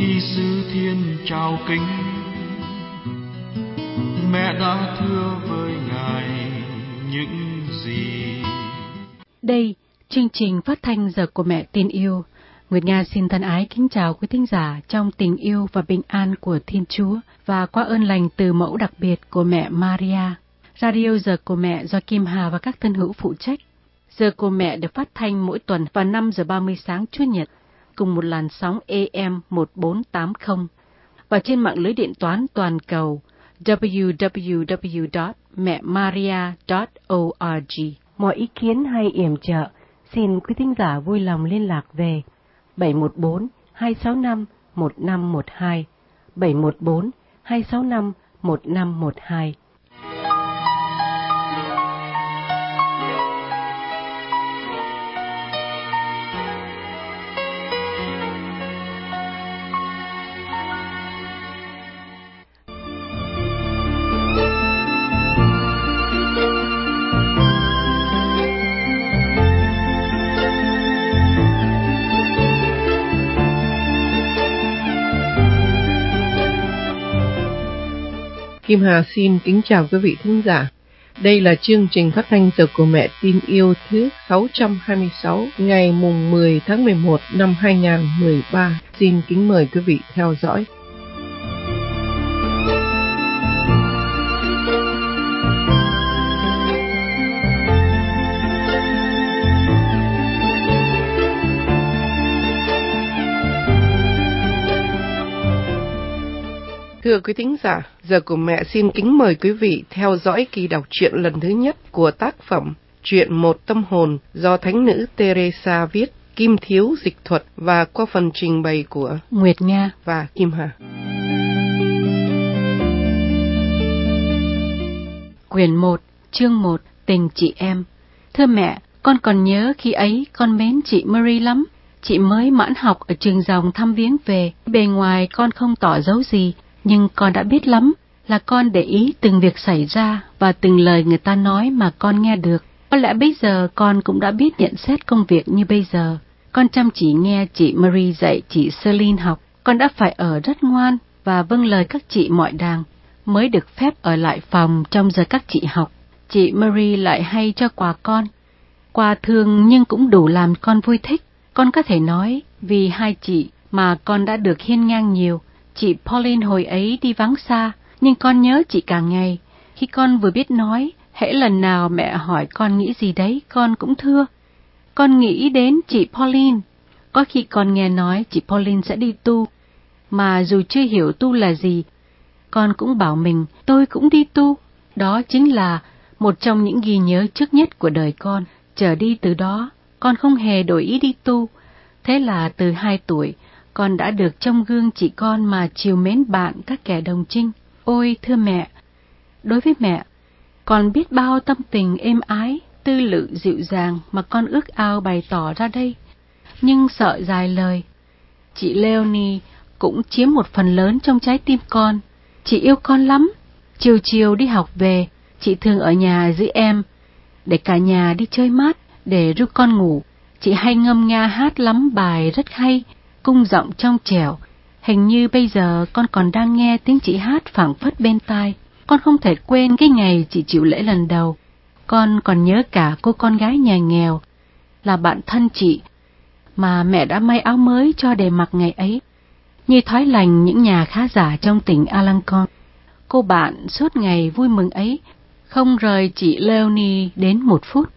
sư thiên chào kính, mẹ đã thưa với ngài những gì. Đây, chương trình phát thanh Giờ của Mẹ Tin Yêu. Nguyệt Nga xin thân ái kính chào quý thính giả trong tình yêu và bình an của Thiên Chúa và qua ơn lành từ mẫu đặc biệt của mẹ Maria. Radio Giờ của Mẹ do Kim Hà và các thân hữu phụ trách. Giờ của Mẹ được phát thanh mỗi tuần vào 5 giờ 30 sáng Chủ nhật, cùng một làn sóng AM 1480 và trên mạng lưới điện toán toàn cầu www.mẹmaria.org. Mọi ý kiến hay yểm trợ, xin quý thính giả vui lòng liên lạc về 714-265-1512, 714-265-1512. Kim Hà xin kính chào quý vị thính giả. Đây là chương trình phát thanh Giờ của Mẹ Tin Yêu thứ 626 ngày mùng 10 tháng 11 năm 2013. Xin kính mời quý vị theo dõi. Thưa quý thính giả, Giờ của Mẹ xin kính mời quý vị theo dõi kỳ đọc truyện lần thứ nhất của tác phẩm Truyện Một Tâm Hồn do Thánh nữ Teresa viết, Kim Thiếu dịch thuật và qua phần trình bày của Nguyệt Nga và Kim Hà. Quyển 1, chương 1, Tình chị em. Thưa mẹ, con còn nhớ khi ấy con mến chị Marie lắm. Chị mới mãn học ở trường Dòng thăm viếng về. Bề ngoài con không tỏ dấu gì, nhưng con đã biết lắm là con để ý từng việc xảy ra và từng lời người ta nói mà con nghe được. Có lẽ bây giờ con cũng đã biết nhận xét công việc như bây giờ. Con chăm chỉ nghe chị Marie dạy chị Celine học. Con đã phải ở rất ngoan và vâng lời các chị mọi đàng, mới được phép ở lại phòng trong giờ các chị học. Chị Marie lại hay cho quà con. Quà thường nhưng cũng đủ làm con vui thích. Con có thể nói vì hai chị mà con đã được hiên ngang nhiều. Chị Pauline hồi ấy đi vắng xa, nhưng con nhớ chị cả ngày. Khi con vừa biết nói, hễ lần nào mẹ hỏi con nghĩ gì đấy, con cũng thưa. Con nghĩ đến chị Pauline. Có khi con nghe nói chị Pauline sẽ đi tu, mà dù chưa hiểu tu là gì, con cũng bảo mình tôi cũng đi tu. Đó chính là một trong những ghi nhớ trước nhất của đời con. Trở đi từ đó, con không hề đổi ý đi tu. Thế là từ 2 tuổi, con đã được trong gương chị con mà trìu mến bạn các kẻ đồng trinh. Ôi thưa mẹ, đối với mẹ, con biết bao tâm tình êm ái, tư lự dịu dàng mà con ước ao bày tỏ ra đây, nhưng sợ dài lời. Chị Leonie cũng chiếm một phần lớn trong trái tim con. Chị yêu con lắm. Chiều chiều đi học về, chị thường ở nhà giữ em, để cả nhà đi chơi mát, để ru con ngủ. Chị hay ngâm nga hát lắm bài rất hay, cung giọng trong trẻo. Hình như bây giờ con còn đang nghe tiếng chị hát phảng phất bên tai. Con không thể quên cái ngày chị chịu lễ lần đầu. Con còn nhớ cả cô con gái nhà nghèo, là bạn thân chị, mà mẹ đã may áo mới cho để mặc ngày ấy, như thói lành những nhà khá giả trong tỉnh Alencon. Cô bạn suốt ngày vui mừng ấy, không rời chị Leonie đến một phút.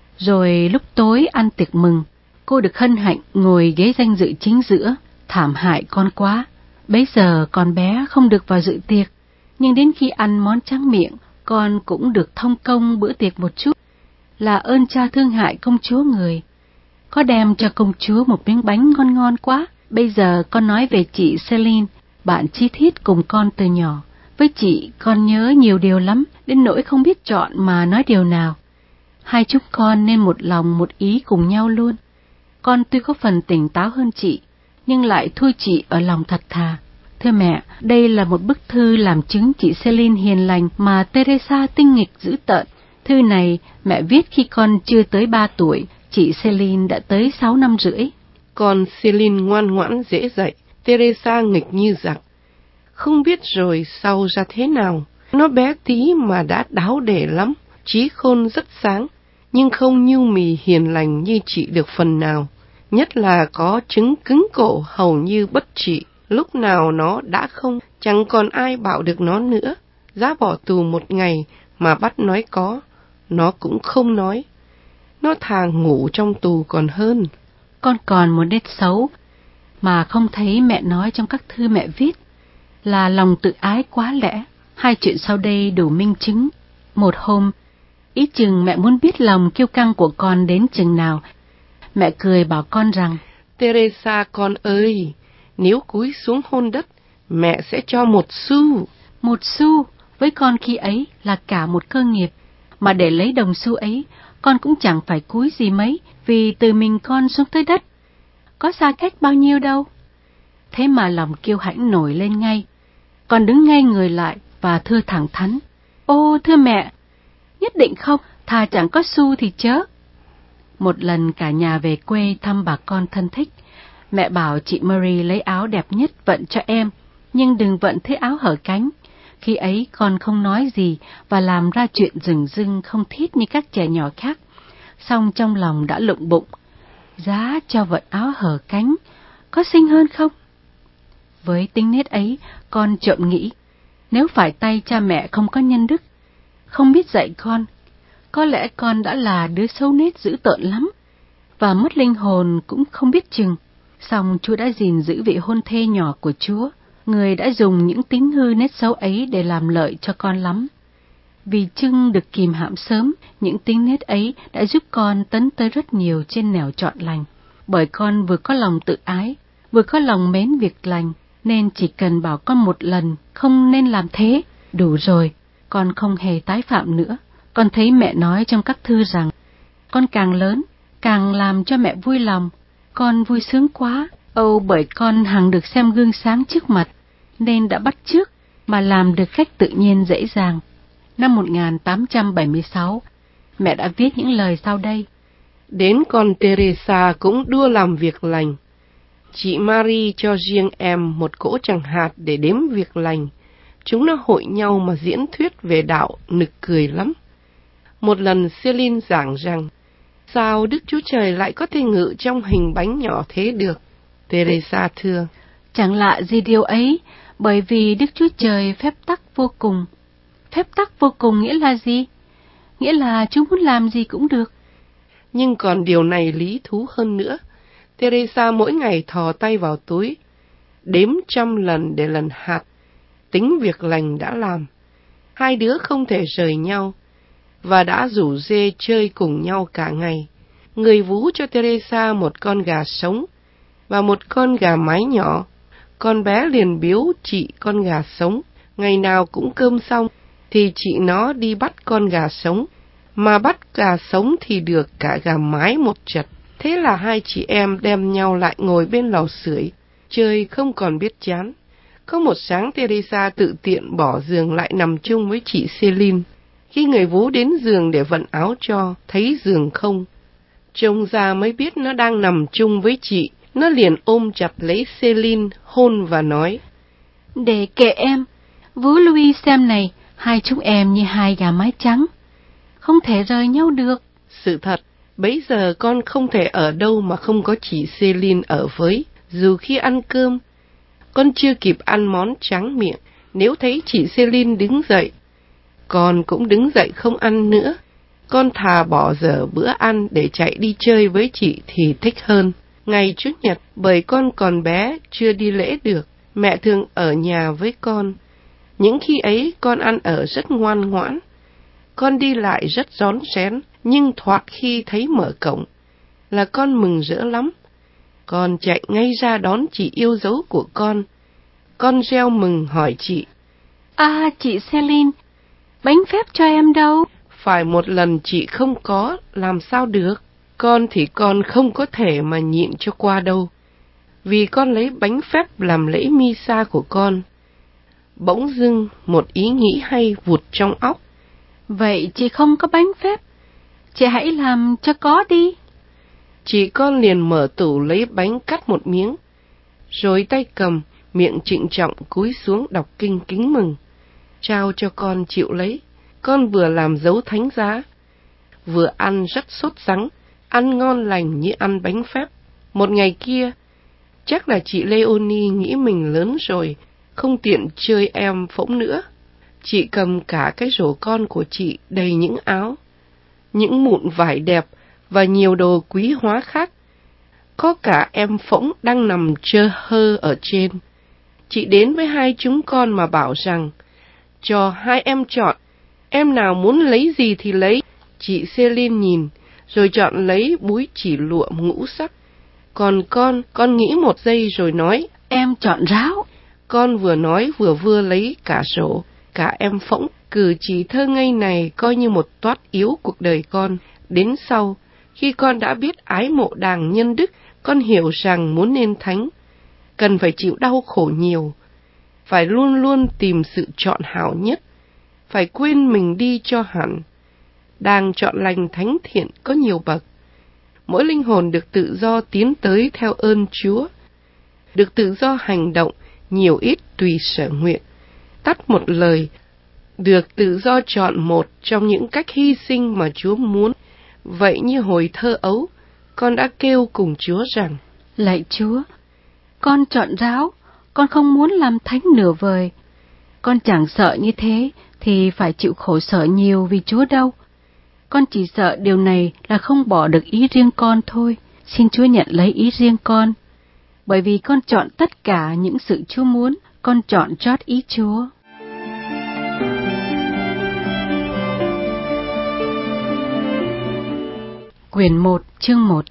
Rồi lúc tối ăn tiệc mừng, cô được hân hạnh ngồi ghế danh dự chính giữa. Thảm hại con quá. Bấy giờ con bé không được vào dự tiệc, nhưng đến khi ăn món tráng miệng, con cũng được thông công bữa tiệc một chút. Là ơn cha thương hại công chúa người, có đem cho công chúa một miếng bánh ngon ngon quá. Bây giờ con nói về chị Celine, bạn chi thiết cùng con từ nhỏ. Với chị, con nhớ nhiều điều lắm, đến nỗi không biết chọn mà nói điều nào. Hai chúng con nên một lòng một ý cùng nhau luôn. Con tuy có phần tỉnh táo hơn chị, nhưng lại thua chị ở lòng thật thà. Thưa mẹ, đây là một bức thư làm chứng chị Celine hiền lành mà Teresa tinh nghịch dữ tợn. Thư này mẹ viết khi con chưa tới 3 tuổi, chị Celine đã tới 6 năm rưỡi. Còn Celine ngoan ngoãn dễ dạy, Teresa nghịch như giặc. Không biết rồi sau ra thế nào. Nó bé tí mà đã đáo để lắm, trí khôn rất sáng, nhưng không nhu mì hiền lành như chị được phần nào. Nhất là có chứng cứng cổ hầu như bất trị. Lúc nào nó đã không, chẳng còn ai bảo được nó nữa. Giá bỏ tù 1 ngày mà bắt nói có, nó cũng không nói. Nó thà ngủ trong tù còn hơn. Con còn một nét xấu mà không thấy mẹ nói trong các thư mẹ viết, là lòng tự ái quá lẽ. 2 chuyện sau đây đủ minh chứng. Một hôm, ý chừng mẹ muốn biết lòng kiêu căng của con đến chừng nào. Mẹ cười bảo con rằng: Teresa con ơi, nếu cúi xuống hôn đất, mẹ sẽ cho 1 xu. 1 xu với con khi ấy là cả một cơ nghiệp, mà để lấy đồng xu ấy, con cũng chẳng phải cúi gì mấy, vì từ mình con xuống tới đất, có xa cách bao nhiêu đâu. Thế mà lòng kiêu hãnh nổi lên ngay. Con đứng ngay người lại và thưa thẳng thắn: Ô thưa mẹ, nhất định không, thà chẳng có xu thì chớ. Một lần cả nhà về quê thăm bà con thân thích, mẹ bảo chị Mary lấy áo đẹp nhất vận cho em, nhưng đừng vận thế áo hở cánh. Khi ấy con không nói gì và làm ra chuyện rừng rưng không thiết như các trẻ nhỏ khác, song trong lòng đã lụng bụng: giá cho vận áo hở cánh, có xinh hơn không? Với tính nết ấy, con trộm nghĩ, nếu phải tay cha mẹ không có nhân đức, không biết dạy con, có lẽ con đã là đứa xấu nết dữ tợn lắm, và mất linh hồn cũng không biết chừng. Song Chúa đã gìn giữ vị hôn thê nhỏ của Chúa, Người đã dùng những tính hư nết xấu ấy để làm lợi cho con lắm. Vì chưng được kìm hãm sớm, những tính nết ấy đã giúp con tấn tới rất nhiều trên nẻo trọn lành. Bởi con vừa có lòng tự ái, vừa có lòng mến việc lành, nên chỉ cần bảo con một lần không nên làm thế, đủ rồi, con không hề tái phạm nữa. Con thấy mẹ nói trong các thư rằng, con càng lớn, càng làm cho mẹ vui lòng. Con vui sướng quá, bởi con hằng được xem gương sáng trước mặt, nên đã bắt chước mà làm được cách tự nhiên dễ dàng. Năm 1876, mẹ đã viết những lời sau đây: Đến con Teresa cũng đua làm việc lành. Chị Marie cho riêng em một cỗ chẳng hạt để đếm việc lành. Chúng nó hội nhau mà diễn thuyết về đạo, nực cười lắm. Một lần Celine giảng rằng, sao Đức Chúa Trời lại có thể ngự trong hình bánh nhỏ thế được? Teresa thưa: Chẳng lạ gì điều ấy, bởi vì Đức Chúa Trời phép tắc vô cùng. Phép tắc vô cùng nghĩa là gì? Nghĩa là Chúa muốn làm gì cũng được. Nhưng còn điều này lý thú hơn nữa. Teresa mỗi ngày thò tay vào túi, đếm 100 lần để lần hạt, tính việc lành đã làm. 2 đứa không thể rời nhau, và đã rủ rê chơi cùng nhau cả ngày. Người vú cho Teresa một con gà sống và một con gà mái nhỏ. Con bé liền biếu chị con gà sống. Ngày nào cũng cơm xong thì chị nó đi bắt con gà sống, mà bắt gà sống thì được cả gà mái một chật. Thế là 2 chị em đem nhau lại ngồi bên lò sưởi, chơi không còn biết chán. Có một sáng Teresa tự tiện bỏ giường lại nằm chung với chị Celine. Khi người vú đến giường để vận áo cho, thấy giường không. Trông ra mới biết nó đang nằm chung với chị. Nó liền ôm chặt lấy Celine, hôn và nói: Để kệ em, vú Louis xem này, 2 chúng em như 2 gà mái trắng, không thể rời nhau được. Sự thật, bấy giờ con không thể ở đâu mà không có chị Celine ở với. Dù khi ăn cơm, con chưa kịp ăn món tráng miệng, nếu thấy chị Celine đứng dậy, con cũng đứng dậy không ăn nữa. Con thà bỏ dở bữa ăn để chạy đi chơi với chị thì thích hơn. Ngày Chủ nhật, bởi con còn bé, chưa đi lễ được, mẹ thường ở nhà với con. Những khi ấy con ăn ở rất ngoan ngoãn. Con đi lại rất rón rén, nhưng thoạt khi thấy mở cổng là con mừng rỡ lắm. Con chạy ngay ra đón chị yêu dấu của con. Con reo mừng hỏi chị: À, chị Celine, bánh phép cho em đâu? Phải một lần chị không có, làm sao được? Con thì con không có thể mà nhịn cho qua đâu, vì con lấy bánh phép làm lễ misa của con. Bỗng dưng một ý nghĩ hay vụt trong óc. Vậy chị không có bánh phép, chị hãy làm cho có đi. Chị con liền mở tủ lấy bánh cắt một miếng. rồi tay cầm, miệng trịnh trọng cúi xuống đọc kinh kính mừng. Trao cho con chịu lấy, con vừa làm dấu thánh giá, vừa ăn rất sốt sắng, ăn ngon lành như ăn bánh phép. Một ngày kia, chắc là chị Leonie nghĩ mình lớn rồi, không tiện chơi em phỗng nữa. Chị cầm cả cái rổ con của chị đầy những áo, những mụn vải đẹp và nhiều đồ quý hóa khác. Có cả em phỗng đang nằm trơ hơ ở trên. Chị đến với hai chúng con mà bảo rằng, cho hai em chọn, em nào muốn lấy gì thì lấy. Chị Celine nhìn, rồi chọn lấy búi chỉ lụa ngũ sắc. Còn con nghĩ một giây rồi nói, em chọn ráo. Con vừa nói vừa lấy cả rổ, cả em phỗng. Cử chỉ thơ ngây này coi như một toát yếu cuộc đời con. Đến sau, khi con đã biết ái mộ đàng nhân đức, con hiểu rằng muốn nên thánh, cần phải chịu đau khổ nhiều, phải luôn luôn tìm sự chọn hảo nhất, phải quên mình đi cho hẳn. Đàng chọn lành thánh thiện có nhiều bậc. Mỗi linh hồn được tự do tiến tới theo ơn Chúa, được tự do hành động nhiều ít tùy sở nguyện. Tắt một lời, được tự do chọn một trong những cách hy sinh mà Chúa muốn. Vậy như hồi thơ ấu, con đã kêu cùng Chúa rằng, lạy Chúa, con chọn ráo, con không muốn làm thánh nửa vời. Con chẳng sợ như thế thì phải chịu khổ sở nhiều vì Chúa đâu. Con chỉ sợ điều này là không bỏ được ý riêng con thôi. Xin Chúa nhận lấy ý riêng con. Bởi vì con chọn tất cả những sự Chúa muốn, con chọn chót ý Chúa. Quyển 1, chương 1.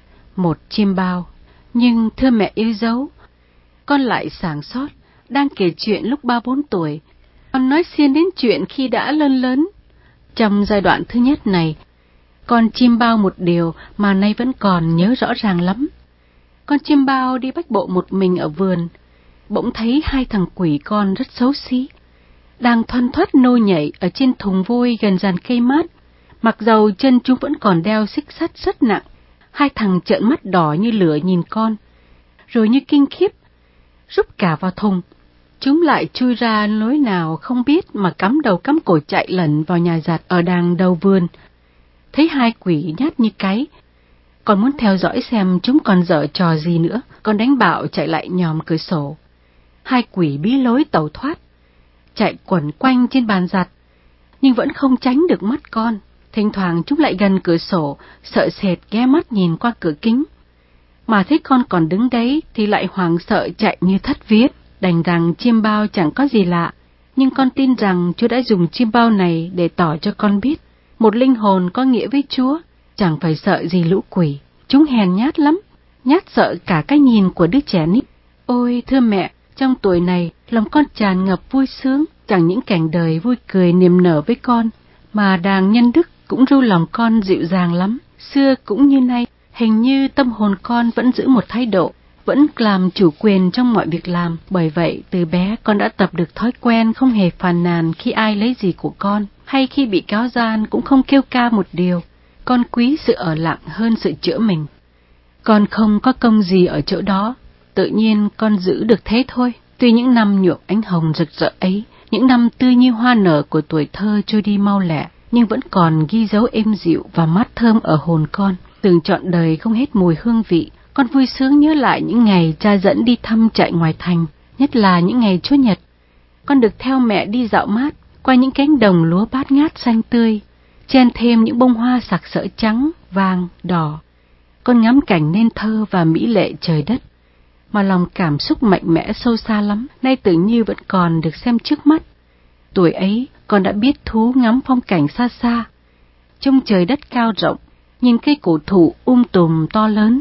Một chim bao. Nhưng thưa mẹ yêu dấu, con lại sảng sốt, đang kể chuyện lúc 3-4 tuổi. Con nói xiên đến chuyện khi đã lớn. Trong giai đoạn thứ nhất này, con chim bao một điều mà nay vẫn còn nhớ rõ ràng lắm. Con chim bao đi bách bộ một mình ở vườn, bỗng thấy hai thằng quỷ con rất xấu xí, đang thoăn thoắt nô nhảy ở trên thùng vôi gần dàn cây mát, mặc dầu chân chúng vẫn còn đeo xích sắt rất nặng. Hai thằng trợn mắt đỏ như lửa nhìn con, rồi như kinh khiếp, rút cả vào thùng. Chúng lại chui ra lối nào không biết mà cắm đầu cắm cổ chạy lẩn vào nhà giặt ở đằng đầu vườn. Thấy hai quỷ nhát như cái, con muốn theo dõi xem chúng còn giở trò gì nữa. Con đánh bạo chạy lại nhòm cửa sổ. Hai quỷ bí lối tẩu thoát, chạy quẩn quanh trên bàn giặt, nhưng vẫn không tránh được mắt con. Thỉnh thoảng chúng lại gần cửa sổ, sợ sệt ghé mắt nhìn qua cửa kính. Mà thấy con còn đứng đấy thì lại hoảng sợ chạy như thất vía. Đành rằng chim bao chẳng có gì lạ, nhưng con tin rằng Chúa đã dùng chim bao này để tỏ cho con biết, một linh hồn có nghĩa với Chúa chẳng phải sợ gì lũ quỷ. Chúng hèn nhát lắm, nhát sợ cả cái nhìn của đứa trẻ nít. Ôi thưa mẹ, trong tuổi này lòng con tràn ngập vui sướng, chẳng những cảnh đời vui cười niềm nở với con, mà đàng nhân đức cũng ru lòng con dịu dàng lắm. Xưa cũng như nay, hình như tâm hồn con vẫn giữ một thái độ, vẫn làm chủ quyền trong mọi việc làm. Bởi vậy từ bé con đã tập được thói quen không hề phàn nàn khi ai lấy gì của con, hay khi bị cáo gian cũng không kêu ca một điều. Con quý sự ở lặng hơn sự chữa mình. Con không có công gì ở chỗ đó, tự nhiên con giữ được thế thôi. Tuy những năm nhuộm ánh hồng rực rỡ ấy, những năm tươi như hoa nở của tuổi thơ trôi đi mau lẹ, nhưng vẫn còn ghi dấu êm dịu và mát thơm ở hồn con. Từng trọn đời không hết mùi hương vị. Con vui sướng nhớ lại những ngày cha dẫn đi thăm trại ngoài thành, nhất là những ngày Chúa Nhật. Con được theo mẹ đi dạo mát qua những cánh đồng lúa bát ngát xanh tươi, chen thêm những bông hoa sặc sỡ trắng, vàng, đỏ. Con ngắm cảnh nên thơ và mỹ lệ trời đất, mà lòng cảm xúc mạnh mẽ sâu xa lắm, nay tưởng như vẫn còn được xem trước mắt. Tuổi ấy con đã biết thú ngắm phong cảnh xa xa, trông trời đất cao rộng, nhìn cây cổ thụ tùm to lớn.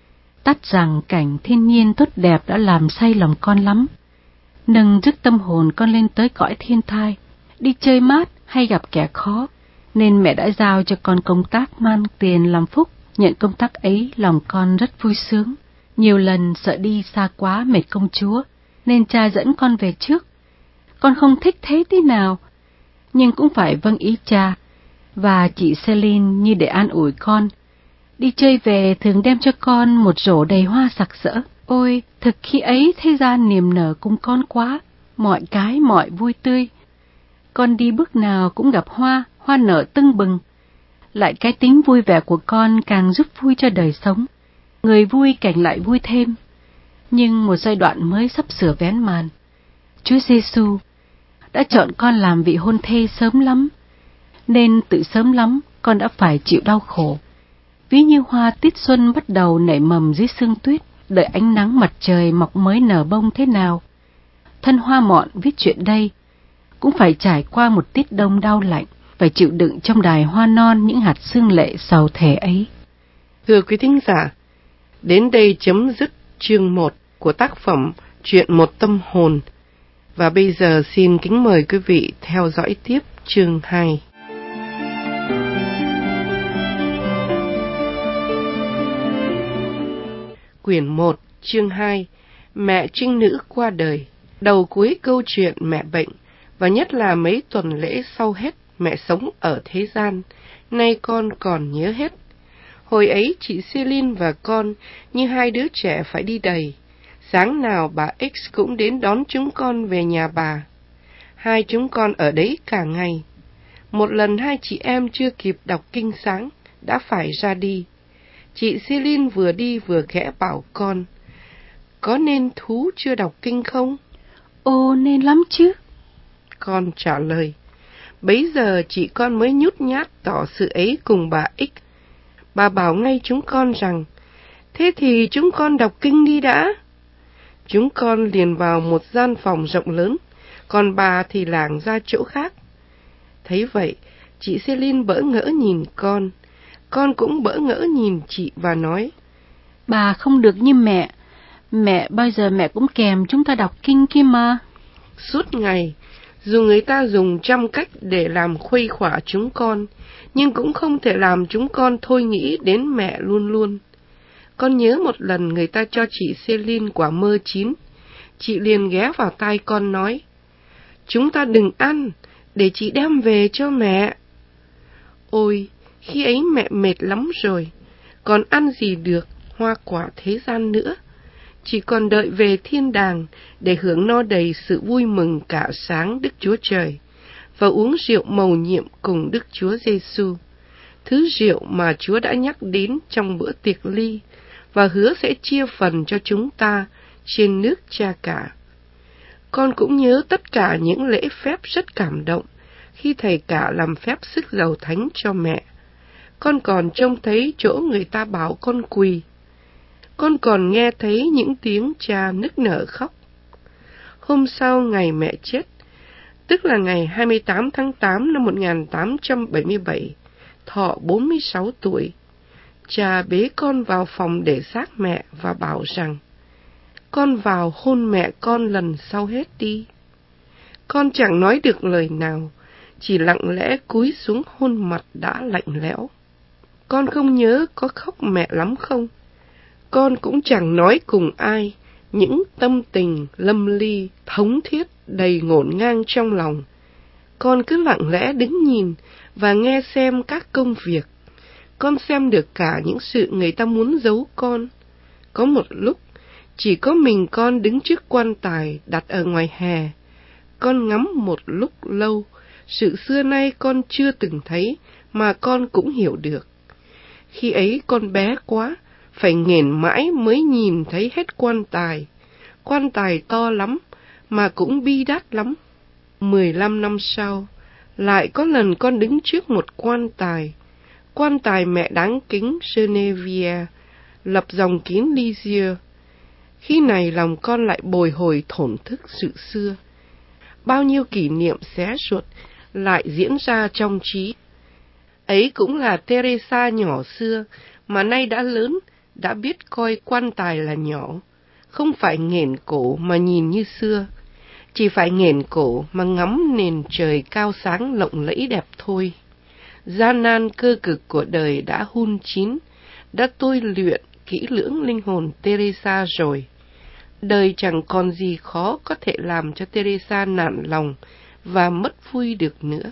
Tắt rằng cảnh thiên nhiên tốt đẹp đã làm say lòng con lắm, nâng rước tâm hồn con lên tới cõi thiên thai. Đi chơi mát hay gặp kẻ khó, nên mẹ đã giao cho con công tác mang tiền làm phúc. Nhận công tác ấy lòng con rất vui sướng. Nhiều lần sợ đi xa quá mệt công Chúa, nên cha dẫn con về trước. Con không thích thế tí nào, nhưng cũng phải vâng ý cha và chị Celine như để an ủi con. Đi chơi về thường đem cho con một rổ đầy hoa sặc sỡ, Ôi, thực khi ấy thế gian niềm nở cùng con quá, mọi cái mọi vui tươi. Con đi bước nào cũng gặp hoa, hoa nở tưng bừng. Lại cái tính vui vẻ của con càng giúp vui cho đời sống. Người vui cảnh lại vui thêm. Nhưng một giai đoạn mới sắp sửa vén màn. Chúa Giêsu đã chọn con làm vị hôn thê sớm lắm, nên từ sớm lắm con đã phải chịu đau khổ. Ví như hoa tiết xuân bắt đầu nảy mầm dưới sương tuyết, đợi ánh nắng mặt trời mọc mới nở bông thế nào. Thân hoa mọn viết chuyện đây cũng phải trải qua một tiết đông đau lạnh, phải chịu đựng trong đài hoa non những hạt sương lệ sầu thề ấy. Thưa quý thính giả, đến đây chấm dứt chương 1 của tác phẩm Chuyện một tâm hồn. Và bây giờ xin kính mời quý vị theo dõi tiếp chương 2. Quyển 1, chương 2. Mẹ trinh nữ qua đời. Đầu cuối câu chuyện mẹ bệnh, và nhất là mấy tuần lễ sau hết mẹ sống ở thế gian, nay con còn nhớ hết. Hồi ấy chị Celine và con như hai đứa trẻ phải đi đầy. Sáng nào bà X cũng đến đón chúng con về nhà bà. Hai chúng con ở đấy cả ngày. Một lần hai chị em chưa kịp đọc kinh sáng, đã phải ra đi. Chị Celine vừa đi vừa khẽ bảo con, có nên thú chưa đọc kinh không? Ồ, nên lắm chứ. Con trả lời. Bấy giờ chị con mới nhút nhát tỏ sự ấy cùng bà X. Bà bảo ngay chúng con rằng, thế thì chúng con đọc kinh đi đã. Chúng con liền vào một gian phòng rộng lớn, còn bà thì lảng ra chỗ khác. Thấy vậy, chị Celine bỡ ngỡ nhìn con cũng bỡ ngỡ nhìn chị và nói, Bà không được như mẹ bao giờ mẹ cũng kèm chúng ta đọc kinh kia mà. Suốt ngày, dù người ta dùng trăm cách để làm khuây khỏa chúng con, nhưng cũng không thể làm chúng con thôi nghĩ đến mẹ luôn luôn. Con nhớ một lần người ta cho chị Celine quả mơ chín, chị liền ghé vào tai con nói, chúng ta đừng ăn, để chị đem về cho mẹ. Ôi, khi ấy mẹ mệt lắm rồi, còn ăn gì được hoa quả thế gian nữa. Chỉ còn đợi về thiên đàng để hưởng no đầy sự vui mừng cả sáng Đức Chúa Trời, và uống rượu mầu nhiệm cùng Đức Chúa Giêsu, thứ rượu mà Chúa đã nhắc đến trong bữa tiệc ly, và hứa sẽ chia phần cho chúng ta trên nước Cha Cả. Con cũng nhớ tất cả những lễ phép rất cảm động khi thầy cả làm phép sức dầu thánh cho mẹ. Con còn trông thấy chỗ người ta bảo con quỳ. Con còn nghe thấy những tiếng cha nức nở khóc. Hôm sau ngày mẹ chết, tức là ngày 28 tháng 8 năm 1877, thọ 46 tuổi, cha bế con vào phòng để xác mẹ và bảo rằng, con vào hôn mẹ con lần sau hết đi. Con chẳng nói được lời nào, chỉ lặng lẽ cúi xuống hôn mặt đã lạnh lẽo. Con không nhớ có khóc mẹ lắm không. Con cũng chẳng nói cùng ai những tâm tình lâm ly, thống thiết, đầy ngổn ngang trong lòng. Con cứ lặng lẽ đứng nhìn và nghe xem các công việc. Con xem được cả những sự người ta muốn giấu con. Có một lúc, chỉ có mình con đứng trước quan tài đặt ở ngoài hè. Con ngắm một lúc lâu, sự xưa nay con chưa từng thấy mà con cũng hiểu được. Khi ấy con bé quá, phải nghển mãi mới nhìn thấy hết quan tài. Quan tài to lắm, mà cũng bi đát lắm. 15 năm sau, lại có lần con đứng trước một quan tài mẹ đáng kính Genevieve, lập dòng kín Lisieux. Khi này lòng con lại bồi hồi thổn thức sự xưa. Bao nhiêu kỷ niệm xé ruột lại diễn ra trong trí. Ấy cũng là Teresa nhỏ xưa, mà nay đã lớn, đã biết coi quan tài là nhỏ. Không phải nghển cổ mà nhìn như xưa, chỉ phải nghển cổ mà ngắm nền trời cao sáng lộng lẫy đẹp thôi. Gian nan cơ cực của đời đã hun chín, đã tôi luyện kỹ lưỡng linh hồn Teresa rồi. Đời chẳng còn gì khó có thể làm cho Teresa nản lòng và mất vui được nữa.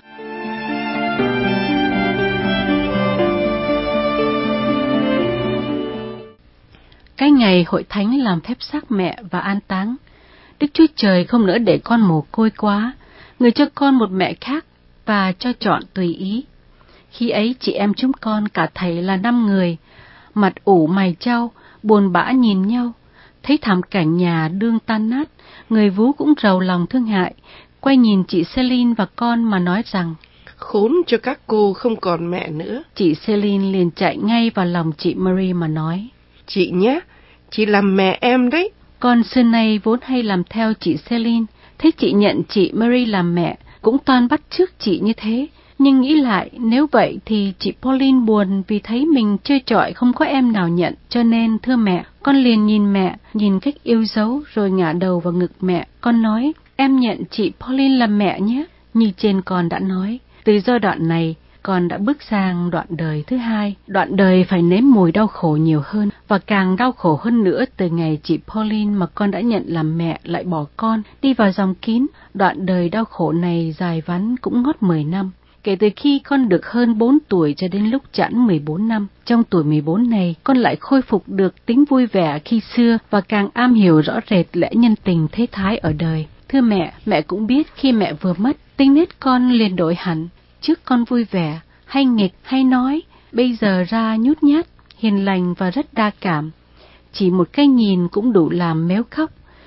Cái ngày hội thánh làm phép xác mẹ và an táng, Đức Chúa Trời không nỡ để con mồ côi quá, Người cho con một mẹ khác và cho chọn tùy ý. Khi ấy chị em chúng con cả thảy là 5 người, mặt ủ mày chau, buồn bã nhìn nhau, thấy thảm cảnh nhà đương tan nát, người vú cũng rầu lòng thương hại, quay nhìn chị Celine và con mà nói rằng: Khốn cho các cô không còn mẹ nữa. Chị Celine liền chạy ngay vào lòng chị Marie mà nói: Chị nhé, chị làm mẹ em đấy. Con xưa nay vốn hay làm theo chị Celine, thấy chị nhận chị Marie làm mẹ, cũng toan bắt chước chị như thế. Nhưng nghĩ lại, nếu vậy thì chị Pauline buồn vì thấy mình chơi chọi không có em nào nhận, cho nên thưa mẹ, con liền nhìn mẹ, nhìn cách yêu dấu rồi ngả đầu vào ngực mẹ. Con nói, em nhận chị Pauline làm mẹ nhé. Như trên con đã nói, từ giai đoạn này, con đã bước sang đoạn đời thứ hai. Đoạn đời phải nếm mùi đau khổ nhiều hơn, và càng đau khổ hơn nữa từ ngày chị Pauline mà con đã nhận làm mẹ lại bỏ con, đi vào dòng kín. Đoạn đời đau khổ này dài vắn cũng ngót 10 năm. Kể từ khi con được hơn 4 tuổi cho đến lúc chẵn 14 năm, trong tuổi 14 này, con lại khôi phục được tính vui vẻ khi xưa và càng am hiểu rõ rệt lẽ nhân tình thế thái ở đời. Thưa mẹ cũng biết khi mẹ vừa mất, tính nết con liền đổi hẳn. Trước con vui vẻ, hay nghịch, hay nói, bây giờ ra nhút nhát, hiền lành và rất đa cảm. Chỉ một cái nhìn cũng đủ làm méo khóc.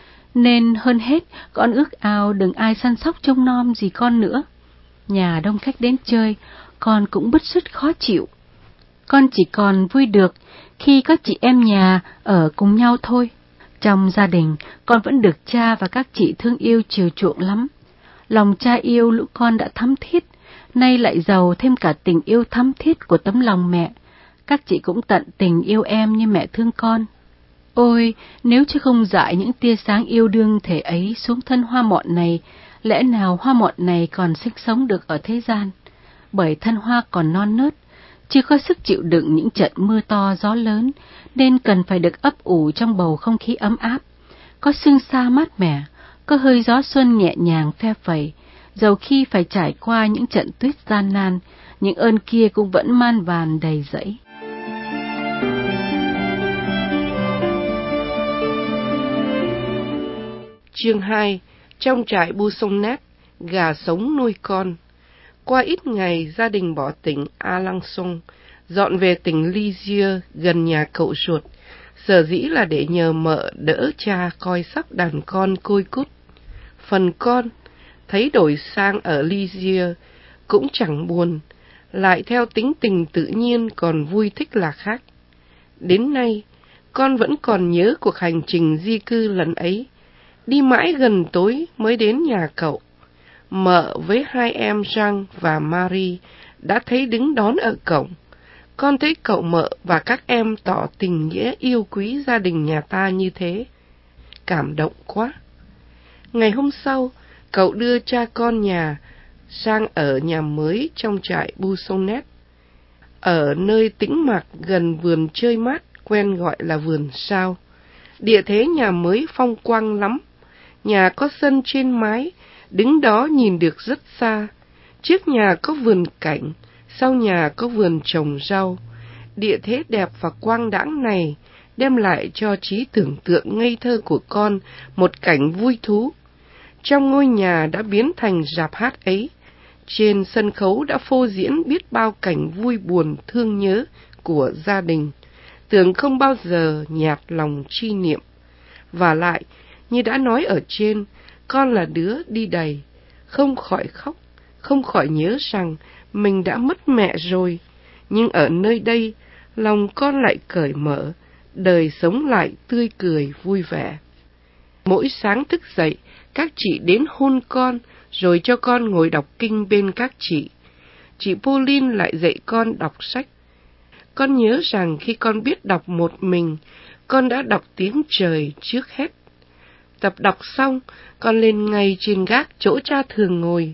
Nên hơn hết, con ước ao đừng ai săn sóc trông nom gì con nữa. Nhà đông khách đến chơi, con cũng bứt rứt khó chịu. Con chỉ còn vui được khi có chị em nhà ở cùng nhau thôi. Trong gia đình, con vẫn được cha và các chị thương yêu chiều chuộng lắm. Lòng cha yêu lũ con đã thắm thiết, nay lại giàu thêm cả tình yêu thắm thiết của tấm lòng mẹ. Các chị cũng tận tình yêu em như mẹ thương con. Ôi, nếu chứ không dại những tia sáng yêu đương thể ấy xuống thân hoa mọn này, lẽ nào hoa mọn này còn sinh sống được ở thế gian? Bởi thân hoa còn non nớt, chưa có sức chịu đựng những trận mưa to gió lớn, nên cần phải được ấp ủ trong bầu không khí ấm áp. Có sương sa mát mẻ, có hơi gió xuân nhẹ nhàng phe phẩy, dầu khi phải trải qua những trận tuyết gian nan, những ơn kia cũng vẫn man vàn đầy rẫy. Chương 2. Trong trại Buissonnet, gà sống nuôi con. Qua ít ngày, gia đình bỏ tỉnh Alençon, dọn về tỉnh Lisieux gần nhà cậu ruột, sở dĩ là để nhờ mợ đỡ cha coi sóc đàn con côi cút. Phần con, thấy đổi sang ở Lisieux, cũng chẳng buồn, lại theo tính tình tự nhiên còn vui thích là khác. Đến nay, con vẫn còn nhớ cuộc hành trình di cư lần ấy, đi mãi gần tối mới đến nhà cậu. Mợ với hai em Jean và Marie đã thấy đứng đón ở cổng. Con thấy cậu mợ và các em tỏ tình nghĩa yêu quý gia đình nhà ta như thế. Cảm động quá. Ngày hôm sau, cậu đưa cha con nhà sang ở nhà mới trong trại Buissonnet, ở nơi tĩnh mạc gần vườn chơi mát quen gọi là vườn sao. Địa thế nhà mới phong quang lắm. Nhà có sân trên mái, đứng đó nhìn được rất xa. Trước nhà có vườn cảnh, sau nhà có vườn trồng rau. Địa thế đẹp và quang đãng này đem lại cho trí tưởng tượng ngây thơ của con một cảnh vui thú. Trong ngôi nhà đã biến thành rạp hát ấy, trên sân khấu đã phô diễn biết bao cảnh vui buồn thương nhớ của gia đình, tưởng không bao giờ nhạt lòng tri niệm. Và lại, như đã nói ở trên, con là đứa đi đầy, không khỏi khóc, không khỏi nhớ rằng mình đã mất mẹ rồi. Nhưng ở nơi đây, lòng con lại cởi mở, đời sống lại tươi cười vui vẻ. Mỗi sáng thức dậy, các chị đến hôn con, rồi cho con ngồi đọc kinh bên các chị. Chị Pauline lại dạy con đọc sách. Con nhớ rằng khi con biết đọc một mình, con đã đọc tiếng trời trước hết. Tập đọc xong, con lên ngay trên gác chỗ cha thường ngồi.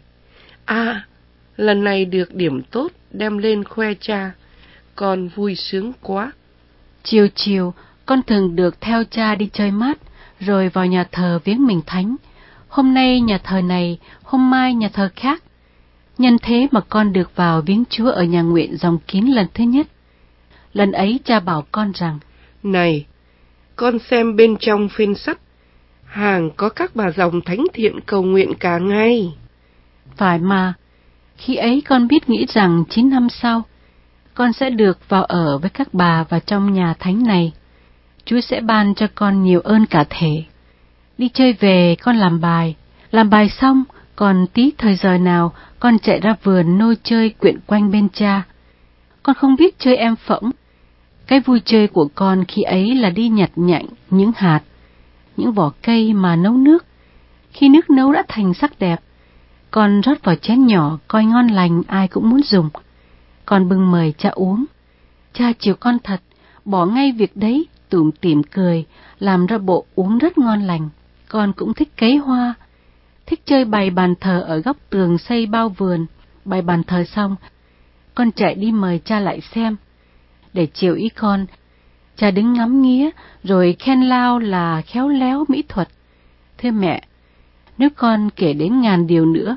Lần này được điểm tốt, đem lên khoe cha. Con vui sướng quá. Chiều chiều, con thường được theo cha đi chơi mát, rồi vào nhà thờ viếng mình thánh. Hôm nay nhà thờ này, hôm mai nhà thờ khác. Nhân thế mà con được vào viếng Chúa ở nhà nguyện dòng kín lần thứ nhất. Lần ấy cha bảo con rằng: Này, con xem bên trong phên sắt, hàng có các bà dòng thánh thiện cầu nguyện cả ngày. Phải mà, khi ấy con biết nghĩ rằng 9 năm sau, con sẽ được vào ở với các bà và trong nhà thánh này. Chúa sẽ ban cho con nhiều ơn cả thể. Đi chơi về con làm bài xong, còn tí thời giờ nào con chạy ra vườn nôi chơi quyện quanh bên cha. Con không biết chơi em phỗng. Cái vui chơi của con khi ấy là đi nhặt nhạnh những hạt, những vỏ cây mà nấu nước. Khi nước nấu đã thành sắc đẹp, con rót vào chén nhỏ coi ngon lành ai cũng muốn dùng. Con bưng mời cha uống. Cha chiều con thật, bỏ ngay việc đấy, tủm tỉm cười, làm ra bộ uống rất ngon lành. Con cũng thích cấy hoa, thích chơi bày bàn thờ ở góc tường xây bao vườn. Bày bàn thờ xong, con chạy đi mời cha lại xem. Để chiều ý con, cha đứng ngắm nghía rồi khen lao là khéo léo mỹ thuật. Thưa mẹ, nếu con kể đến ngàn điều nữa,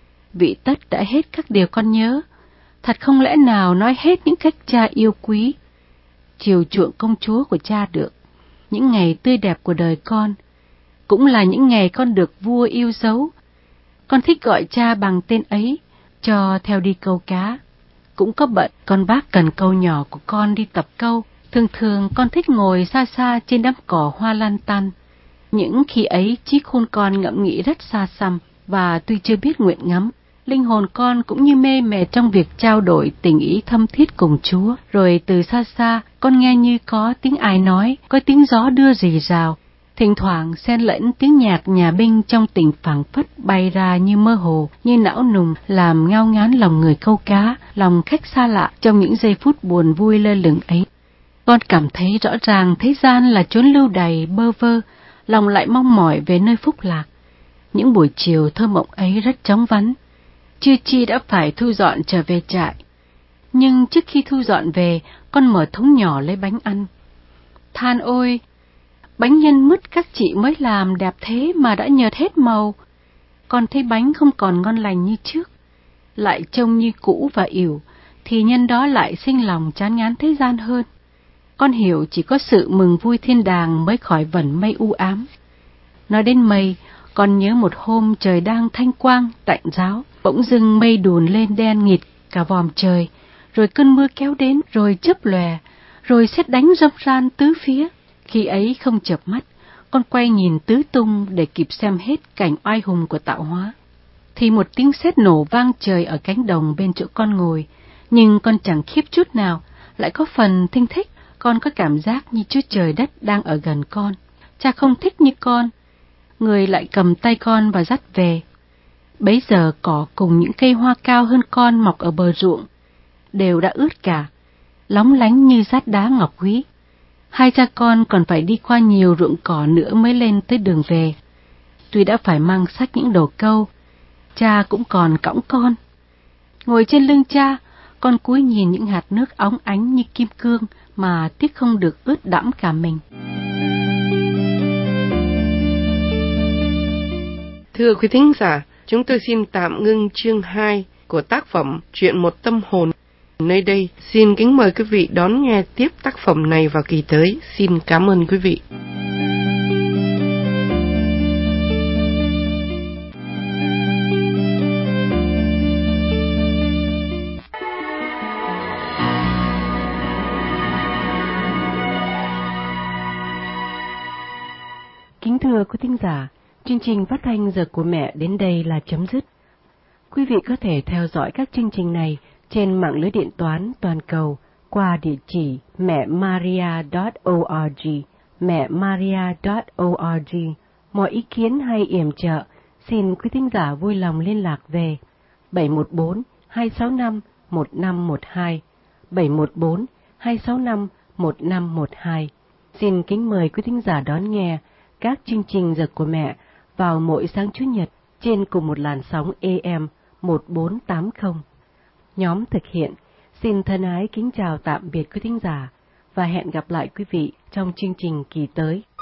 vị tất đã hết các điều con nhớ. Thật không lẽ nào nói hết những cách cha yêu quý, chiều chuộng công chúa của cha được. Những ngày tươi đẹp của đời con, cũng là những ngày con được vua yêu dấu. Con thích gọi cha bằng tên ấy, cho theo đi câu cá. Cũng có bận con bác cần câu nhỏ của con đi tập câu. Thường thường con thích ngồi xa xa trên đám cỏ hoa lan tăn. Những khi ấy trí khôn con ngẫm nghĩ rất xa xăm, và tuy chưa biết nguyện ngắm, linh hồn con cũng như mê mệt trong việc trao đổi tình ý thâm thiết cùng Chúa. Rồi từ xa xa, con nghe như có tiếng ai nói, có tiếng gió đưa rì rào, thỉnh thoảng xen lẫn tiếng nhạc nhà binh trong tình phảng phất bay ra như mơ hồ, như não nùng, làm ngao ngán lòng người câu cá, lòng khách xa lạ trong những giây phút buồn vui lơ lửng ấy. Con cảm thấy rõ ràng thế gian là chốn lưu đày bơ vơ, lòng lại mong mỏi về nơi phúc lạc. Những buổi chiều thơ mộng ấy rất trống vắng. Chưa chi đã phải thu dọn trở về trại. Nhưng trước khi thu dọn về, con mở thúng nhỏ lấy bánh ăn. Than ôi! Bánh nhân mứt các chị mới làm đẹp thế mà đã nhợt hết màu. Con thấy bánh không còn ngon lành như trước, lại trông như cũ và ỉu, thì nhân đó lại sinh lòng chán ngán thế gian hơn. Con hiểu chỉ có sự mừng vui thiên đàng mới khỏi vẩn mây u ám. Nói đến mây, con nhớ một hôm trời đang thanh quang, tạnh ráo, bỗng dưng mây đùn lên đen nghịt cả vòm trời, rồi cơn mưa kéo đến, rồi chớp lòe, rồi sét đánh râm ran tứ phía. Khi ấy không chợp mắt, con quay nhìn tứ tung để kịp xem hết cảnh oai hùng của tạo hóa. Thì một tiếng sét nổ vang trời ở cánh đồng bên chỗ con ngồi, nhưng con chẳng khiếp chút nào, lại có phần thinh thích. Con có cảm giác như Chúa Trời đất đang ở gần con. Cha không thích như con, người lại cầm tay con và dắt về. Bấy giờ cỏ cùng những cây hoa cao hơn con mọc ở bờ ruộng đều đã ướt cả, lóng lánh như dát đá ngọc quý. Hai cha con còn phải đi qua nhiều ruộng cỏ nữa mới lên tới đường về. Tuy đã phải mang xách những đồ câu, cha cũng còn cõng con. Ngồi trên lưng cha, con cúi nhìn những hạt nước óng ánh như kim cương mà tiếc không được ướt đẫm cả mình. Thưa quý thính giả, chúng tôi xin tạm ngưng chương 2 của tác phẩm Chuyện một tâm hồn. Nơi đây xin kính mời quý vị đón nghe tiếp tác phẩm này vào kỳ tới. Xin cảm ơn quý vị. Kính thưa quý thính giả, chương trình phát thanh Giờ của Mẹ đến đây là chấm dứt. Quý vị có thể theo dõi các chương trình này trên mạng lưới điện toán toàn cầu qua địa chỉ mẹmaria.org, mẹmaria.org. Mọi ý kiến hay yểm trợ, xin quý thính giả vui lòng liên lạc về 714-265-1512, 714-265-1512. Xin kính mời quý thính giả đón nghe các chương trình Giờ của Mẹ vào mỗi sáng Chủ nhật trên cùng một làn sóng AM 1480. Nhóm thực hiện xin thân ái kính chào tạm biệt quý thính giả và hẹn gặp lại quý vị trong chương trình kỳ tới.